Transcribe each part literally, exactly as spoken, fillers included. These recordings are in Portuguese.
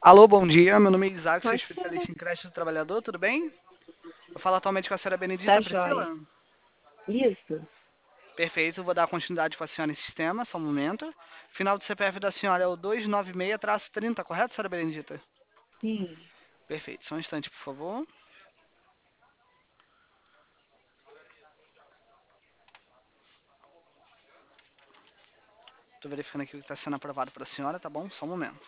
Alô, bom dia. Meu nome é Isaac, sou Oi, Sara. especialista em crédito do trabalhador, tudo bem? Eu falo atualmente com a senhora Tá Benedita joia. Priscila. Isso? Perfeito, vou dar continuidade para a senhora em sistema, só um momento. Final do C P F da senhora é o duzentos e noventa e seis trinta, correto, senhora Benedita? Sim. Perfeito, só um instante, por favor. Estou verificando aqui o que está sendo aprovado para a senhora, tá bom? Só um momento.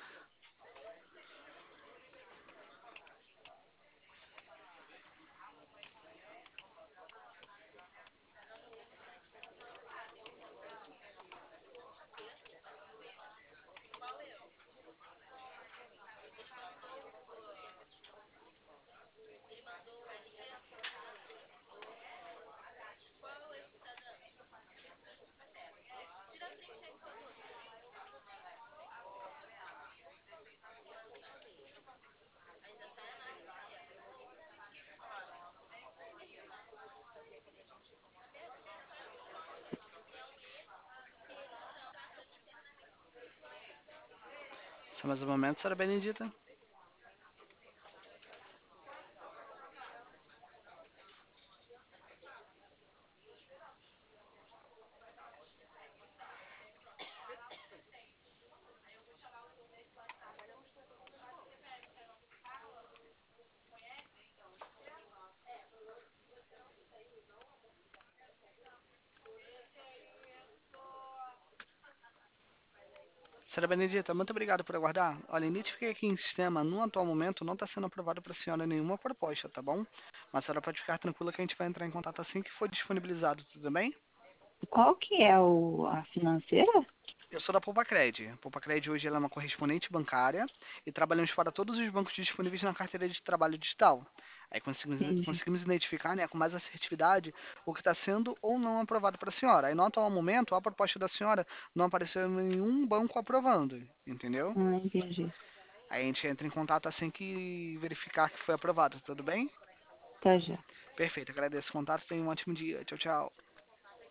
Só mais um momento, senhora Benedita. Senhora Benedita, muito obrigado por aguardar. Olha, identifiquei aqui em sistema, no atual momento não está sendo aprovado para a senhora nenhuma proposta, tá bom? Mas a senhora pode ficar tranquila que a gente vai entrar em contato assim que for disponibilizado, tudo bem? Qual que é o, a financeira? Eu sou da Poupacred. A Poupacred hoje ela é uma correspondente bancária e trabalhamos para todos os bancos disponíveis na carteira de trabalho digital. Aí conseguimos, Entendi. conseguimos identificar, né, com mais assertividade o que está sendo ou não aprovado para a senhora. Aí no atual momento, a proposta da senhora não apareceu em nenhum banco aprovando, entendeu? Ah, entendi. Aí a gente entra em contato assim que verificar que foi aprovado, tudo bem? Tá já. Perfeito, agradeço o contato, tenha um ótimo dia. Tchau, tchau.